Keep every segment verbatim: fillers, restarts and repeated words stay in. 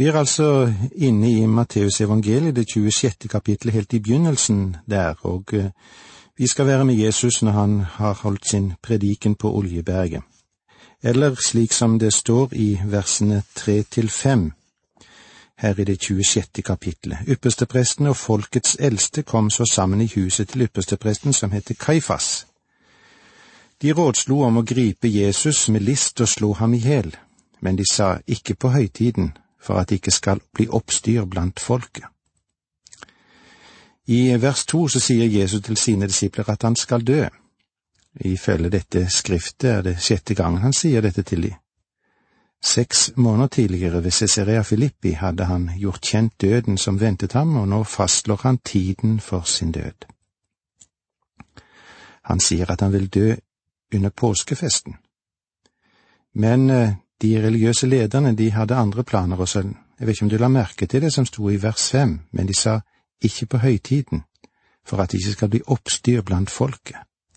Vi er altså inne i Matteus evangeliet, det tjuesjette kapittelet, helt i begynnelsen der, og vi skal være med Jesus når han har holdt sin prediken på Oljeberget. Eller slik som det står i versene tre til fem, her i det tjuesjette kapittelet. Ypperstepresten og folkets eldste kom så sammen i huset til ypperstepresten som heter Kaifas. De rådslo om å gripe Jesus med list og slå ham i hjel, men de sa ikke på høytiden, for at det ikke skal bli oppstyr blant folket. I vers to så sier Jesus til sine disipler at han skal dø. Ifølge dette skriftet er det sjette gangen han sier dette til dem. Seks måneder tidligere ved Caesarea Philippi hadde han gjort kjent døden som ventet ham, og nå fastslår han tiden for sin død. Han sier at han vil dø under påskefesten. Men de religiøse lederne, de hadde andre planer også. Jeg vet ikke om du la merke til det som sto i vers fem, men de sa ikke på høytiden, for at det ikke skal bli oppstyr blant folket.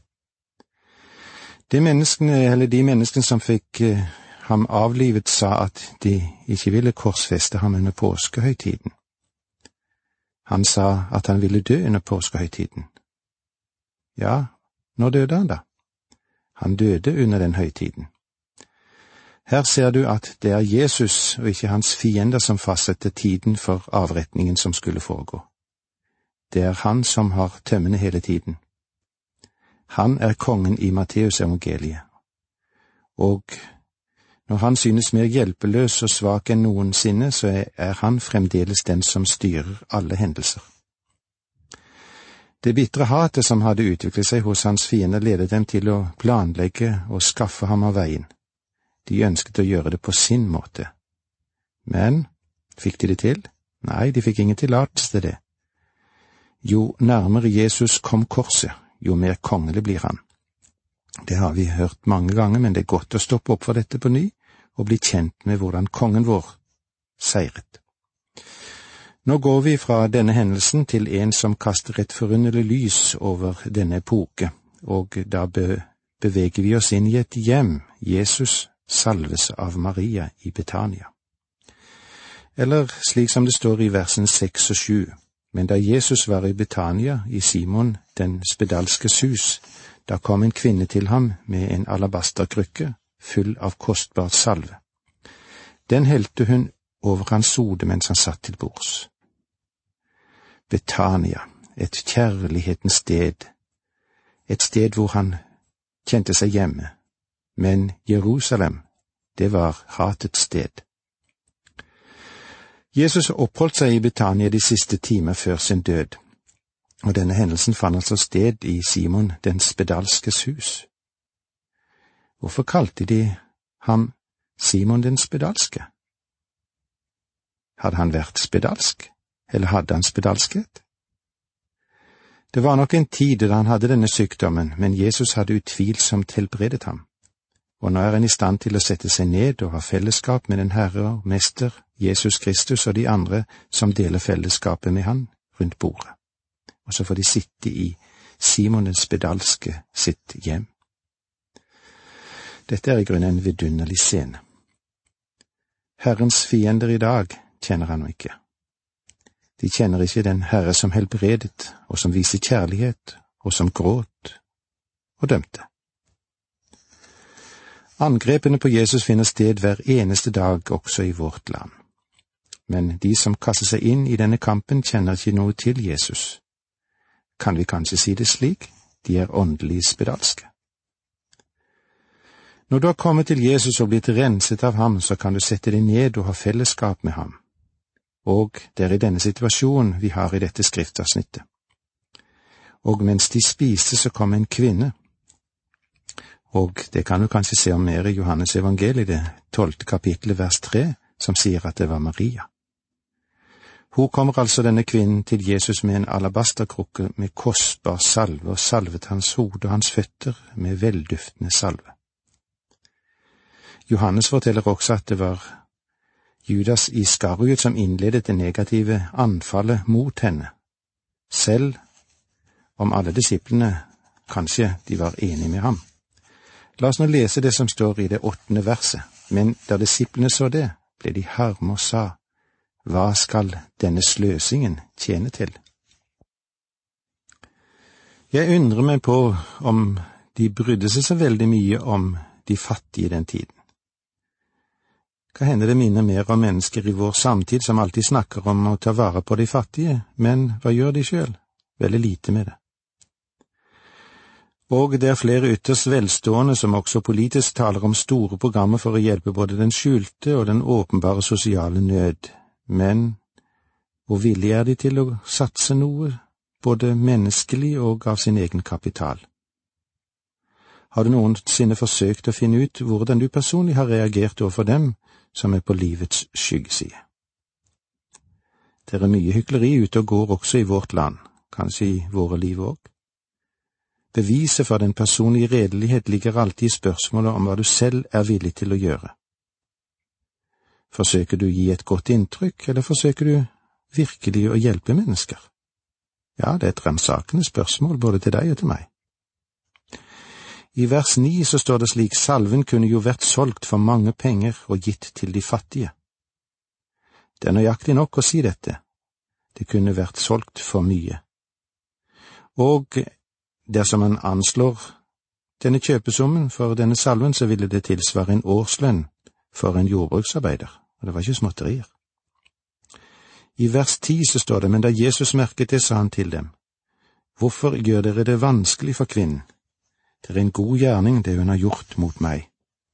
De menneskene, eller de menneskene som fikk eh, ham avlivet, sa at de ikke ville korsfeste ham under påskehøytiden. Han sa at han ville dø under påskehøytiden. Ja, når døde han da? Han døde under den høytiden. Her ser du at det er Jesus og ikke hans fiender som fastsetter tiden for avretningen som skulle foregå. Det er han som har tømmene hele tiden. Han er kongen i Matteus evangeliet. Og når han synes mer hjelpeløs og svak enn noensinne, så er han fremdeles den som styrer alle hendelser. Det bitre hatet som hadde utviklet seg hos hans fiender, ledet dem til å planlegge og skaffe ham av veien. De ønsket å gjøre det på sin måte. Men fikk de det til? Nei, de fikk ingen tillatelse til det. Jo nærmere Jesus kom korset, jo mer kongelig blir han. Det har vi hørt mange ganger, men det er godt å stoppe opp for dette på ny og bli kjent med hvordan kongen vår seiret. Nå går vi fra denne hendelsen til en som kaster et forunderlig lys over denne epoke, og da be- beveger vi oss inn i et hjem, Jesus salves av Maria i Betania. Eller slik som det står i versen seks og sju, men da Jesus var i Betania, i Simon den spedalskes hus, da kom en kvinne til ham med en alabasterkrukke full av kostbar salve. Den helte hun over hans hode mens han satt til bords. Betania, et kjærlighetens sted, et sted hvor han kjente seg hjemme, men Jerusalem, det var hatets sted. Jesus oppholdt seg i Betania de siste timer før sin død, og denne hendelsen fant altså sted i Simon den spedalskes hus. Hvorfor kalte de ham Simon den spedalske? Hadde han vært spedalsk, eller hadde han spedalskhet? Det var nok en tid da han hadde denne sykdommen, men Jesus hadde utvilsomt helbredet ham. Og nå er han i stand til å sette seg ned og ha fellesskap med den Herre og Mester, Jesus Kristus og de andre som deler fellesskapet med han rundt bordet. Og så får de sitte i Simon den spedalske sitt hjem. Dette er i grunnen en vidunderlig scene. Herrens fiender i dag kjenner han ikke. De kjenner ikke den Herre som helbredet, og som viser kjærlighet, og som gråt og dømte. Angrepene på Jesus finner sted hver eneste dag også i vårt land. Men de som kaster seg inn i denne kampen kjenner ikke noe til Jesus. Kan vi kanskje si det slik? De er åndelig spedalske. Når du har kommet til Jesus og blitt renset av ham, så kan du sette deg ned og ha fellesskap med ham. Og det er i denne situasjonen vi har i dette skriftavsnittet. Og mens de spiste, så kom en kvinne. Og det kan du kanskje se om mer i Johannes evangeliet, det tolvte kapittelet, vers tre, som sier at det var Maria. Hun kommer altså denne kvinnen til Jesus med en alabasterkrukke med kostbar salve, og salvet hans hode og hans føtter med velduftende salve. Johannes forteller også at det var Judas Iskariot som innledet det negative anfallet mot henne, selv om alle disiplene kanskje de var enige med ham. La oss nå lese det som står i det åttende verset. Men da disiplene så det, ble de harme og sa, hva skal denne sløsingen tjene til? Jeg undrer meg på om de brydde seg så veldig mye om de fattige i den tiden. Hva hender det minner mer om mennesker i vår samtid som alltid snakker om å ta vare på de fattige, men hva gjør de selv? Veldig lite med det. Og det er flere ytterst velstående som også politisk taler om store programmer for å hjelpe både den skjulte og den åpenbare sosiale nød, men hvor villige er de til å satse noe, både menneskelig og av sin egen kapital? Har du noensinne forsøkt å finne ut hvordan du personlig har reagert overfor dem som er på livets skyggeside? Det er mye hykleri ute og går også i vårt land, kanskje i våre liv også. Beviset for den personlige redelighet ligger alltid i spørsmålet om hva du selv er villig til å gjøre. Forsøker du å gi et godt inntrykk, eller forsøker du virkelig å hjelpe mennesker? Ja, det er et ransakende spørsmål både til deg og til meg. I vers ni så står det slik: salven kunne jo vært solgt for mange penger og gitt til de fattige. Det er nøyaktig nok å si dette. Det kunne vært solgt for mye. Og dersom man anslår denne kjøpesummen for denne salven, så ville det tilsvare en årslønn for en jordbruksarbeider, og det var ikke småtterier. I vers ti så står det: men da Jesus merket det, sa han til dem: hvorfor gjør dere det vanskelig for kvinnen? Det er en god gjerning det hun har gjort mot meg.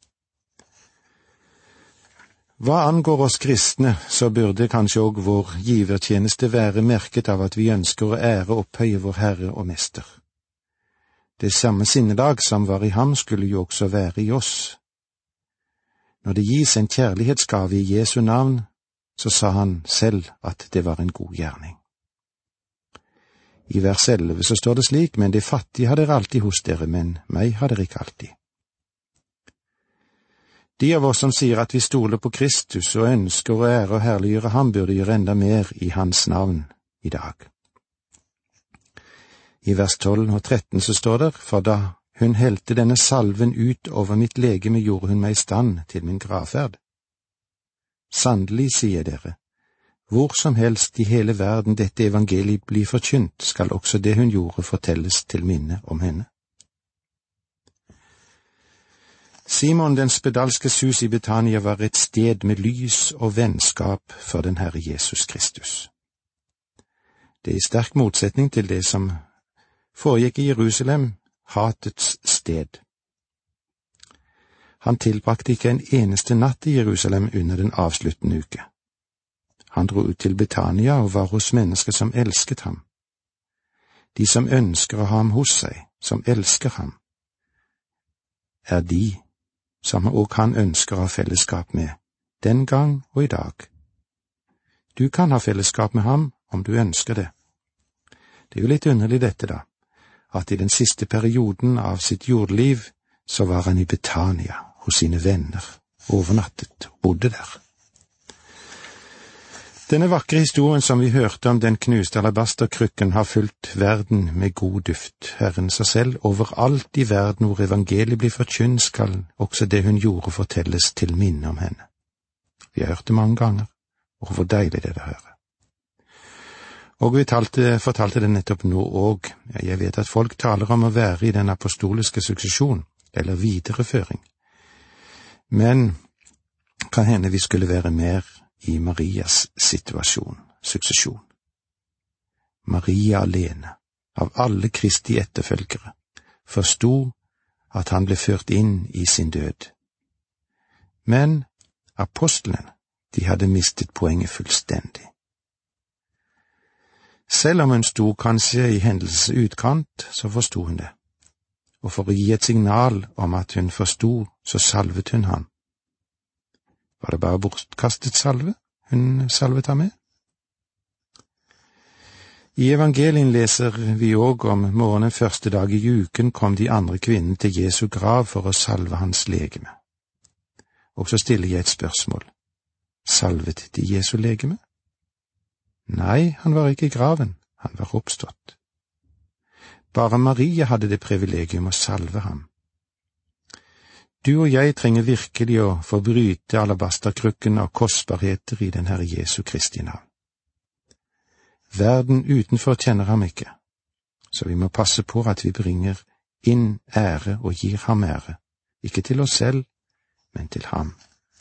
Hva angår oss kristne, så burde kanskje også vår givertjeneste være merket av at vi ønsker å ære og opphøye vår Herre og Mester. Det samme sinnelag som var i ham skulle jo også være i oss. Når det gis en kjærlighetsgave i Jesu navn, så sa han selv at det var en god gjerning. I vers elleve så står det slik: men de fattige har dere alltid hos dere, men meg har dere ikke alltid. De av oss som sier at vi stoler på Kristus og ønsker å ære og herliggjøre ham, burde gjøre enda mer i hans navn i dag. I vers tolv og tretten så står det: for da hun helte denne salven ut over mitt legeme, gjorde hun meg i stand til min gravferd. Sannelig, sier dere, hvor som helst i hele verden dette evangeliet blir forkynt, skal også det hun gjorde fortelles til minne om henne. Simon den spedalskes hus i Betania var et sted med lys og vennskap for den Herre Jesus Kristus. Det er i sterk motsetning til det som foregikk i Jerusalem, hatets sted. Han tilbrakte ikke en eneste natt i Jerusalem under den avsluttende uke. Han dro ut til Betania og var hos mennesker som elsket ham. De som ønsker å ha ham hos seg, som elsker ham, er de som også han ønsker å ha fellesskap med, den gang og i dag. Du kan ha fellesskap med ham om du ønsker det. Det er jo litt underlig dette da, at i den siste perioden av sitt jordliv så var han i Betania hos sine venner, overnattet og bodde der. Denne vakre historien som vi hørte om den knuste alabasterkrukken har fulgt verden med god duft. Herren sa selv: overalt i verden hvor evangeliet blir forkynt, skal også det hun gjorde fortelles til minne om henne. Vi har hørt det mange ganger, og hvor deilig det er å høre. Og vi talte, fortalte det nettopp nå og, jeg vet at folk taler om å være i den apostoliske suksesjon, eller videreføring. Men kan hende vi skulle være mer i Marias situasjon, suksesjon. Maria alene, av alle Kristi etterfølgere, forstod at han ble ført inn i sin død. Men apostlene, de hadde mistet poenget fullstendig. Selv om hun sto kanskje i hendelses utkant, så forstod hun det. Og for å gi et signal om at hun forstod, så salvet hun ham. Var det bare bortkastet salve hun salvet ham med? I evangelien leser vi også om morgenen første dag i uken kom de andre kvinnene til Jesu grav for å salve hans legeme. Og så stiller jeg et spørsmål. Salvet de Jesu legeme? Nei, han var ikke i graven, han var oppstått. Bare Maria hadde det privilegium å salve ham. Du og jeg trenger virkelig å få bryte alabasterkrukken av kostbarheter i den Herre Jesu Kristi navn. Verden utenfor kjenner ham ikke, så vi må passe på at vi bringer inn ære og gir ham ære, ikke til oss selv, men til ham.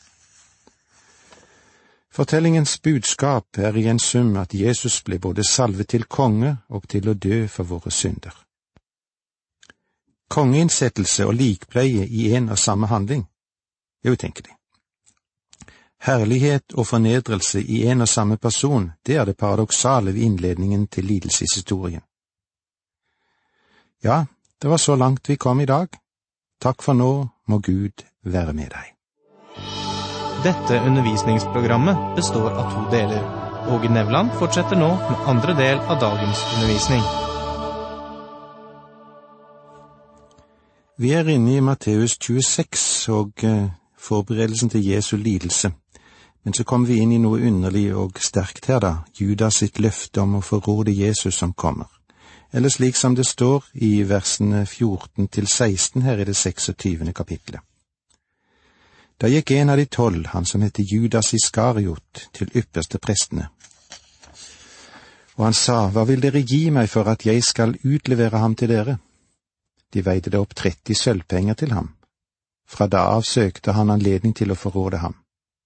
Fortellingens budskap er i en sum at Jesus ble både salvet til konge og til å dø for våre synder. Kongeinnsettelse og likpleie i en og samme handling er utenkelig. Herlighet og fornedrelse i en og samme person, det er det paradoksale ved innledningen til lidelseshistorien. Ja, det var så langt vi kom i dag. Takk for nå, må Gud være med deg. Dette undervisningsprogrammet består av to deler. Åge Nevland fortsetter nå med andre del av dagens undervisning. Vi er inne i Matteus tjueseks og uh, forberedelsen til Jesu lidelse. Men så kommer vi inn i noe underlig og sterkt her da, Judas sitt løfte om å forråde Jesus som kommer. Eller slik som det står i versene fjorten til seksten her i det seksogtyvende kapitlet. Da gikk en av de tolv, han som heter Judas Iskariot, til ypperste prestene. Og han sa, hva vil dere gi meg for at jeg skal utlevere ham til dere? De veide det opp tretti sølvpenger til ham. Fra da av søkte han anledning til å forråde ham.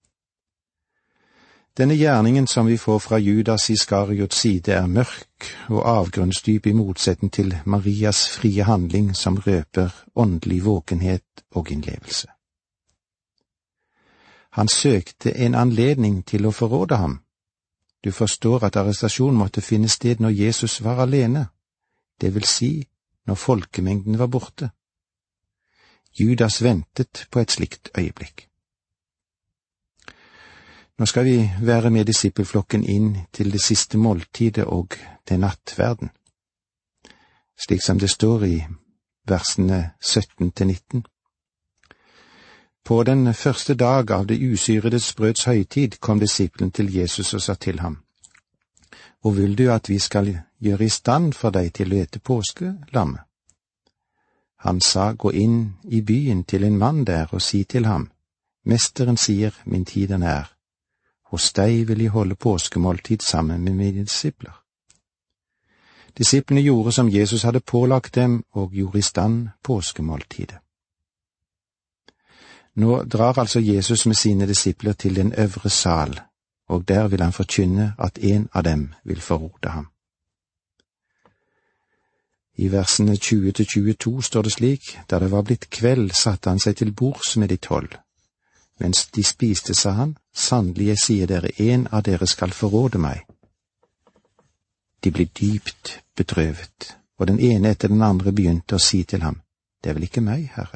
Denne gjerningen som vi får fra Judas Iskariots side er mørk og avgrunnsdyp i motsetning til Marias frie handling som røper åndelig våkenhet og innlevelse. Han søkte en anledning til å forråde ham. Du forstår at arrestasjon måtte finne sted når Jesus var alene, det vil si når folkemengden var borte. Judas ventet på et slikt øyeblikk. Nå skal vi være med disippelflokken inn til det siste måltidet og til nattverden, slik som det står i versene sytten til nitten. På den første dag av det usyrede brøds høytid kom disippelen til Jesus og sa til ham, «Hvor vil du at vi skal gjøre i stand for deg til å ete påskelammet?» Han sa, «Gå inn i byen til en mann der og si til ham, Mesteren sier, min tid er nær. Hos deg vil jeg holde påskemåltid sammen med mine disipler.» Disiplene gjorde som Jesus hadde pålagt dem, og gjorde i stand påskemåltidet. Nå drar altså Jesus med sine disipler til den øvre sal, og der vil han forkynne at en av dem vil forråde ham. I versene tjue til tjueto står det slik, da det var blitt kveld, satte han seg til bords med de tolv. Mens de spiste, sa han, sannelig jeg sier dere, en av dere skal forråde meg. De ble dypt bedrøvet, og den ene etter den andre begynte å si til ham, det er vel ikke meg, Herre.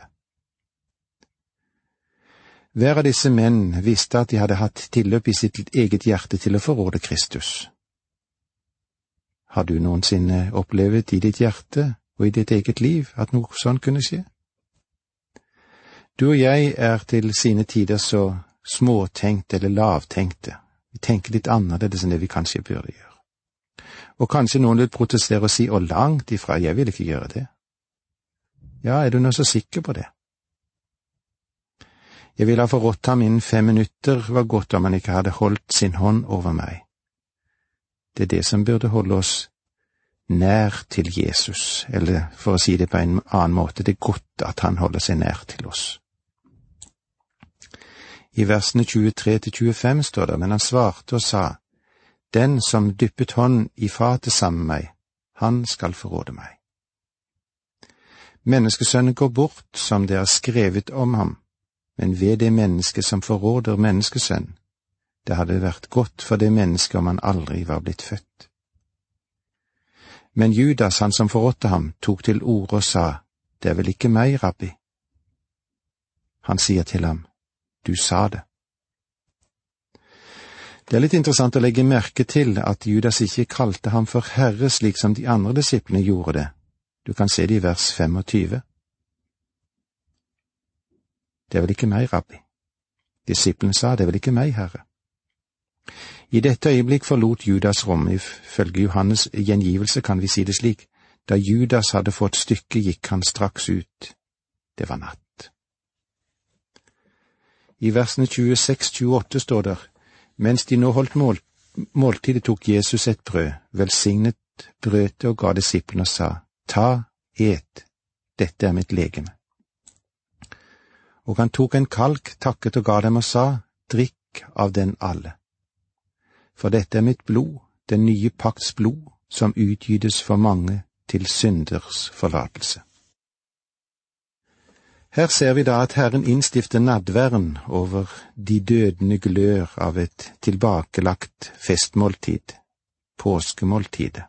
Hver av disse menn visste at de hadde hatt tilløp i sitt eget hjerte til å forråde Kristus. Har du noensinne opplevd i ditt hjerte og i ditt eget liv at noe sånn kunne skje? Du og jeg er til sine tider så småtenkte eller lavtenkte. Vi tenker litt annerledes enn det vi kanskje burde gjøre. Og kanskje noen vil protestere og si, «Å, langt ifra, jeg vil ikke gjøre det.» Ja, er du nå så sikker på det? Jeg ville ha forrådt ham innen fem minutter, var godt om han ikke hadde holdt sin hånd over meg. Det er det som burde holde oss nær til Jesus, eller for å si det på en annen måte, det er godt at han holder seg nær til oss. I versene tjuetre til tjuefem står det, men han svarte og sa, «Den som dyppet hånd i fatet sammen med meg, han skal forråde meg.» Menneskesønnen går bort som det er skrevet om ham, men ved det menneske som forråder menneskesønn, det hadde vært godt for det mennesket om han aldri var blitt født. Men Judas, han som forrådte ham, tok til orde og sa, «Det er vel ikke meg, rabbi?» Han sier til ham, «Du sa det.» Det er litt interessant å legge merke til at Judas ikke kalte ham for Herre slik som de andre disiplene gjorde det. Du kan se det i vers femogtyve. «Det er vel ikke meg, rabbi?» Disiplene sa, «Det er vel ikke meg, Herre?» I dette øyeblikk forlot Judas rommet. Ifølge Johannes gjengivelse kan vi si det slik, da Judas hadde fått stykket, gikk han straks ut. Det var natt. I versene tjueseks til tjueåtte står der, mens de nå holdt mål, måltidet tok Jesus et brød, velsignet brødet og ga disiplene og sa, ta, et, dette er mitt legeme. Og han tok en kalk, takket og ga dem og sa, drikk av den alle. For dette er mitt blod, den nye pakts blod, som utgytes for mange til synders forlatelse. Her ser vi da at Herren innstifter nadværen over de dødende glør av et tilbakelagt festmåltid, påskemåltidet.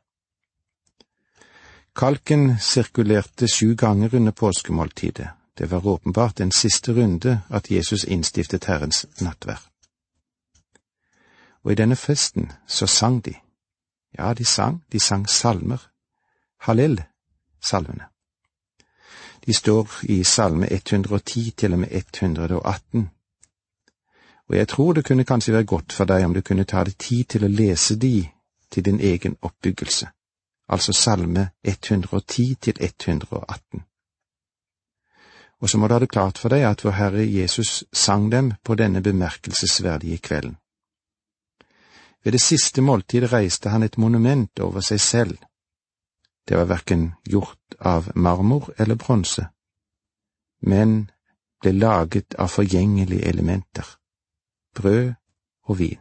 Kalken sirkulerte sju ganger under påskemåltidet. Det var åpenbart en siste runde at Jesus innstiftet Herrens nattvær. Og i denne festen så sang de. Ja, de sang, de sang salmer. Hallel-salmene. De står i salme ett hundre og ti til og med ett hundre og atten. Og jeg tror det kunne kanskje være godt for deg om du kunne ta deg tid til å lese de til din egen oppbyggelse. Altså salme ett hundre og ti til ett hundre og atten. Og så må du ha det klart for deg at vår Herre Jesus sang dem på denne bemerkelsesverdige kvelden. Ved det siste måltidet reiste han et monument over seg selv. Det var hverken gjort av marmor eller bronse, men ble laget av forgjengelige elementer, brød og vin.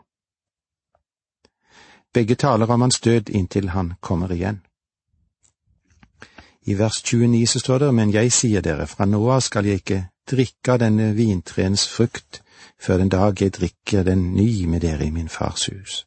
Begge taler om hans død inntil han kommer igjen. I vers tjueni så står det, men jeg sier dere, fra nå av skal jeg ikke drikke av denne vintreens frukt, før den dag jeg drikker den ny med dere i min fars hus.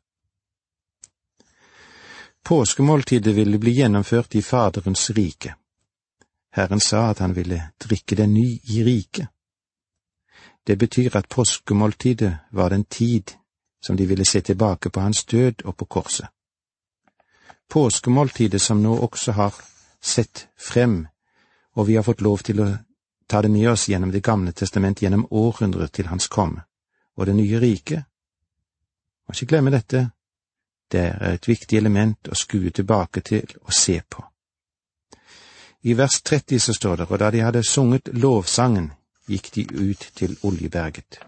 Påskemåltidet ville bli gjennomført i Faderens rike. Herren sa at han ville drikke den ny i riket. Det betyr at påskemåltidet var den tid som de ville se tilbake på hans død og på korset. Påskemåltidet som nå også har sett frem, og vi har fått lov til å ta det med oss gjennom Det gamle testament gjennom århundrer til hans komme, og det nye riket. Må ikke glemme dette. Det er et viktig element å skue tilbake til og se på. I vers tretti så står det, og da de hadde sunget lovsangen, gikk de ut til Oljeberget.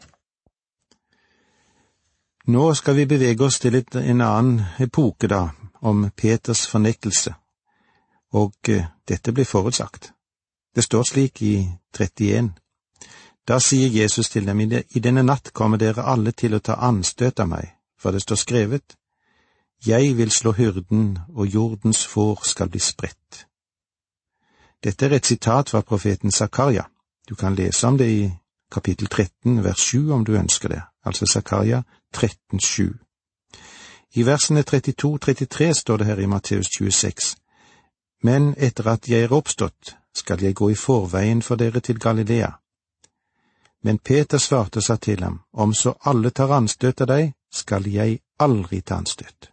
Nå skal vi bevege oss til et, en annen epoke da, om Peters fornektelse, og uh, dette blir forutsagt. Det står slik i trettien. Da sier Jesus til dem, i denne natt kommer dere alle til å ta anstøt av meg, for det står skrevet, jeg vil slå hyrden, og jordens får skal bli spredt. Dette er et sitat fra profeten Zakaria. Du kan lese om det i kapittel tretten, vers sju, om du ønsker det, altså Zakaria tretten, sju. I versene trettito til trettitre står det her i Matteus tjueseks, men etter at jeg er oppstått, skal jeg gå i forveien for dere til Galilea. Men Peter svarte og sa til ham, om så alle tar anstøt av deg, skal jeg aldri ta anstøt.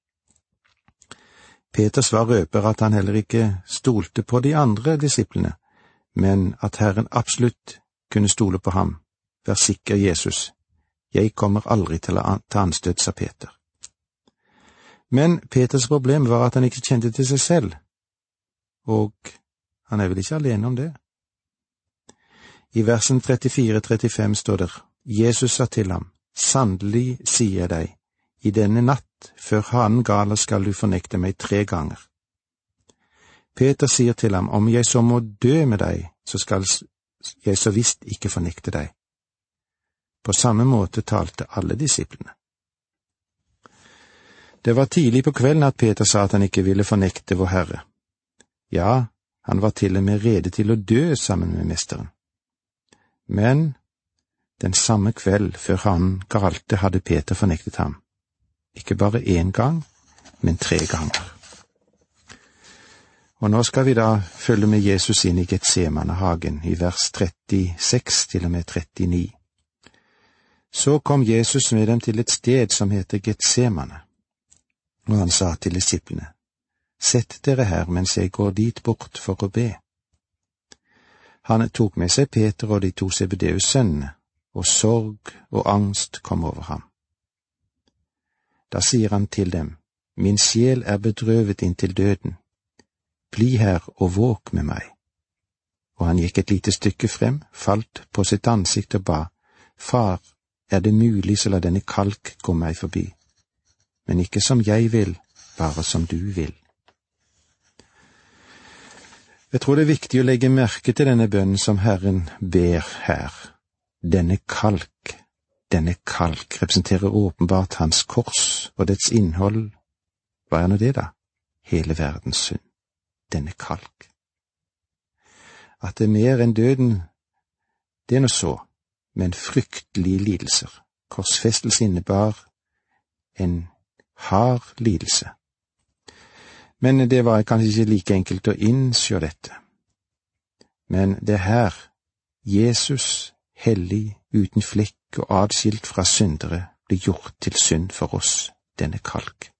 Peter svar røper at han heller ikke stolte på de andre disiplene, men at Herren absolutt kunne stole på ham. Vær sikker, Jesus, jeg kommer aldri til å ta anstøt, sa Peter. Men Peters problem var at han ikke kjente til seg selv, og han er vel ikke alene om det. I versen trettifire til trettifem står det, Jesus sa til ham, sannelig sier jeg deg, i denne natt, før hanen galer skal du fornekte meg tre ganger. Peter sier til ham, om jeg så må dø med deg, så skal jeg så visst ikke fornekte deg. På samme måte talte alle disiplene. Det var tidlig på kvelden at Peter sa at han ikke ville fornekte vår Herre. Ja, han var til og med rede til å dø sammen med mesteren. Men den samme kveld før han galte hadde Peter fornektet ham. Ikke bare én gang, men tre ganger. Og nå skal vi da følge med Jesus inn i Getsemanehagen i vers trettiseks til og med trettini. Så kom Jesus med dem til et sted som heter Getsemane, og han sa til disiplene, sett dere her mens jeg går dit bort for å be. Han tok med seg Peter og de to Zebedeus sønnene, og sorg og angst kom over ham. Da sier han til dem, min sjel er bedrøvet inntil døden. Bli her og våk med meg. Og han gikk et lite stykke frem, falt på sitt ansikt og ba, Far, er det mulig så la denne kalk gå meg forbi, men ikke som jeg vil, bare som du vil. Jeg tror det er viktig å legge merke til denne bønnen som Herren ber her. Denne kalk, denne kalk representerer åpenbart hans kors og dets innhold. Hva er nå det da? Hele verdens synd. Denne kalk. At det er mer enn døden, det er nå så, men fryktelige lidelser. Korsfestelse innebar en hard lidelse. Men det var kanskje ikke like enkelt å innse dette. Men det er her Jesus, hellig, uten flekk og adskilt fra syndere, blir gjort til synd for oss, denne kalk.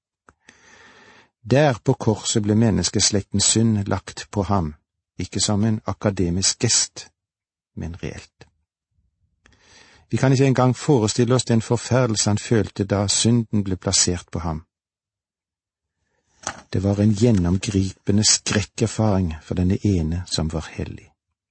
Der på korset ble menneskeslektens synd lagt på ham, ikke som en akademisk gest, men reelt. Vi kan ikke engang forestille oss den forferdelse han følte da synden ble plassert på ham. Det var en gjennomgripende skrekkerfaring for denne ene som var hellig.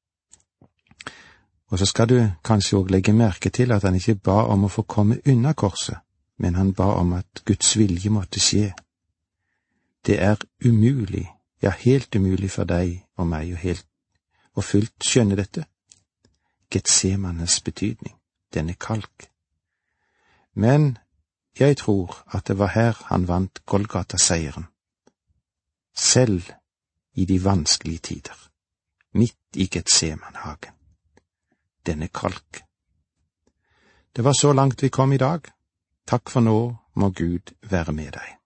Og så skal du kanskje også legge merke til at han ikke ba om å få komme unna korset, men han ba om at Guds vilje måtte skje. Det er umulig, ja helt umulig for deg og meg å helt og fullt skjønne dette. Getsemanes betydning, denne kalk. Men jeg tror at det var her han vant Golgata-seieren. Selv i de vanskelige tider, midt i Getsemanhagen. Denne kalk. Det var så langt vi kom i dag. Takk for nå, må Gud være med deg.